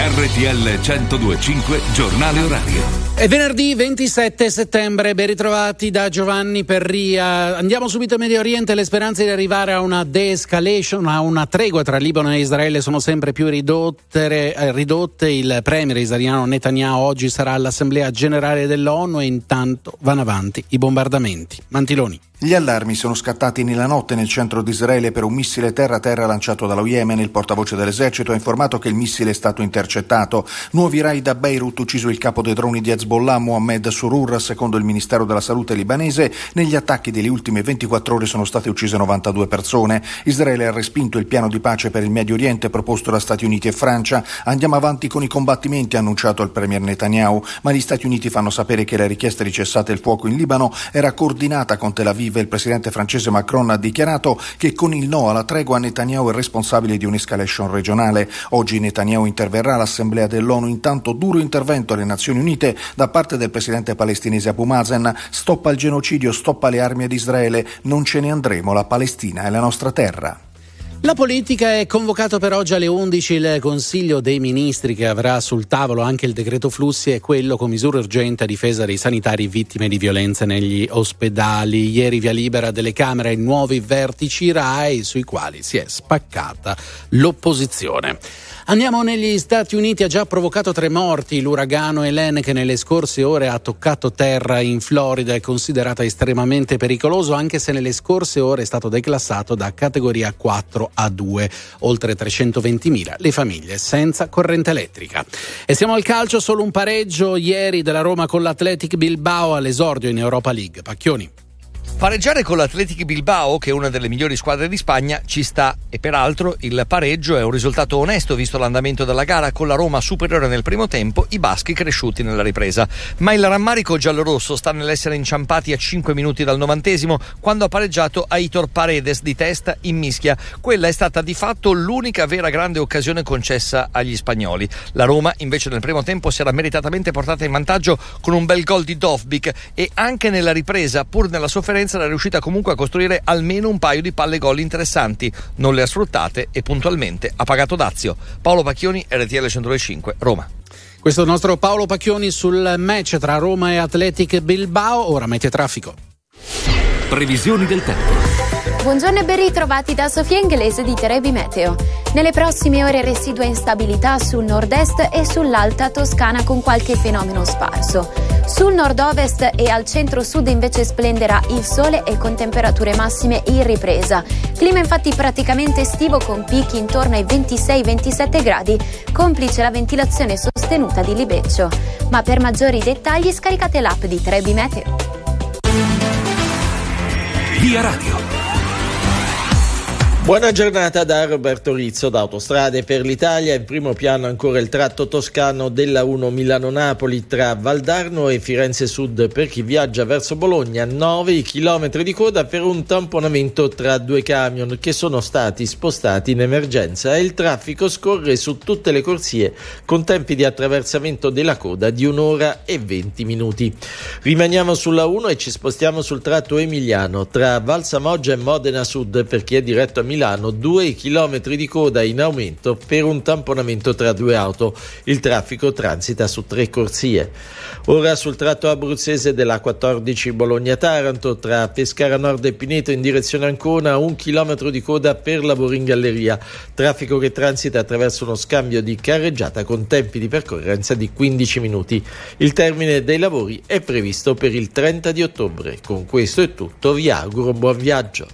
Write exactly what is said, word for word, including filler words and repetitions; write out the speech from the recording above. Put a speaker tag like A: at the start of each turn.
A: R T L centodue e cinque Giornale Orario.
B: È venerdì ventisette settembre, ben ritrovati da Giovanni Perria. Andiamo subito a Medio Oriente. Le speranze di arrivare a una de-escalation, a una tregua tra Libano e Israele sono sempre più ridotte. eh, ridotte. Il premier israeliano Netanyahu oggi sarà all'Assemblea Generale dell'ONU e intanto vanno avanti i bombardamenti. Mantiloni.
C: Gli allarmi sono scattati nella notte nel centro di Israele per un missile terra-terra lanciato dallo Yemen. Il portavoce dell'esercito ha informato che il missile è stato intercettato. Nuovi raid a Beirut, ucciso il capo dei droni di Hezbollah, Mohammed Surur. Secondo il Ministero della Salute libanese, negli attacchi delle ultime ventiquattro ore sono state uccise novantadue persone. Israele ha respinto il piano di pace per il Medio Oriente proposto da Stati Uniti e Francia. Andiamo avanti con i combattimenti, ha annunciato il premier Netanyahu, ma gli Stati Uniti fanno sapere che la richiesta di cessate il fuoco in Libano era coordinata con Tel Aviv. Il presidente francese Macron ha dichiarato che con il no alla tregua Netanyahu è responsabile di un'escalation regionale. Oggi Netanyahu interverrà all'Assemblea dell'ONU. Intanto duro intervento alle Nazioni Unite da parte del presidente palestinese Abu Mazen. Stop al genocidio, stop alle armi ad Israele, non ce ne andremo, la Palestina è la nostra terra.
B: La politica è convocato per oggi alle undici il Consiglio dei Ministri, che avrà sul tavolo anche il decreto flussi e quello con misure urgenti a difesa dei sanitari vittime di violenze negli ospedali. Ieri via libera delle Camere ai nuovi vertici RAI, sui quali si è spaccata l'opposizione. Andiamo negli Stati Uniti. Ha già provocato tre morti l'uragano Helene, che nelle scorse ore ha toccato terra in Florida. È considerato estremamente pericoloso, anche se nelle scorse ore è stato declassato da categoria quattro a due. Oltre trecentoventimila le famiglie senza corrente elettrica. E siamo al calcio, solo un pareggio ieri della Roma con l'Athletic Bilbao all'esordio in Europa League. Pacchioni.
D: Pareggiare con l'Athletic Bilbao, che è una delle migliori squadre di Spagna, ci sta, e peraltro il pareggio è un risultato onesto visto l'andamento della gara, con la Roma superiore nel primo tempo, i baschi cresciuti nella ripresa. Ma il rammarico giallorosso sta nell'essere inciampati a cinque minuti dal novantesimo, quando ha pareggiato Aitor Paredes di testa in mischia. Quella è stata di fatto l'unica vera grande occasione concessa agli spagnoli. La Roma invece nel primo tempo si era meritatamente portata in vantaggio con un bel gol di Dovbyk, e anche nella ripresa, pur nella sofferenza, era riuscita comunque a costruire almeno un paio di palle gol interessanti. Non le ha sfruttate e puntualmente ha pagato dazio. Paolo Pacchioni, R T L centodue e cinque, Roma.
B: Questo è il nostro Paolo Pacchioni sul match tra Roma e Athletic Bilbao. Ora meteotraffico.
A: Previsioni del tempo.
E: Buongiorno e ben ritrovati da Sofia Inglese di Terebi Meteo. Nelle prossime ore residua instabilità sul nord-est e sull'alta Toscana con qualche fenomeno sparso. Sul nord-ovest e al centro-sud invece splenderà il sole e con temperature massime in ripresa. Clima infatti praticamente estivo con picchi intorno ai ventisei ventisette gradi, complice la ventilazione sostenuta di Libeccio. Ma per maggiori dettagli scaricate l'app di Terebi Meteo.
A: Via Radio.
F: Buona giornata da Roberto Rizzo. Da Autostrade per l'Italia, in primo piano ancora il tratto toscano della uno Milano-Napoli tra Valdarno e Firenze Sud per chi viaggia verso Bologna. nove chilometri di coda per un tamponamento tra due camion che sono stati spostati in emergenza, e il traffico scorre su tutte le corsie con tempi di attraversamento della coda di un'ora e venti minuti. Rimaniamo sulla uno e ci spostiamo sul tratto emiliano tra Valsamoggia e Modena Sud per chi è diretto a Milano. Due chilometri di coda in aumento per un tamponamento tra due auto. Il traffico transita su tre corsie. Ora sul tratto abruzzese della quattordici Bologna-Taranto tra Pescara Nord e Pineto in direzione Ancona, un chilometro di coda per lavori in galleria. Traffico che transita attraverso uno scambio di carreggiata con tempi di percorrenza di quindici minuti. Il termine dei lavori è previsto per il trenta di ottobre. Con questo è tutto, vi auguro un buon viaggio.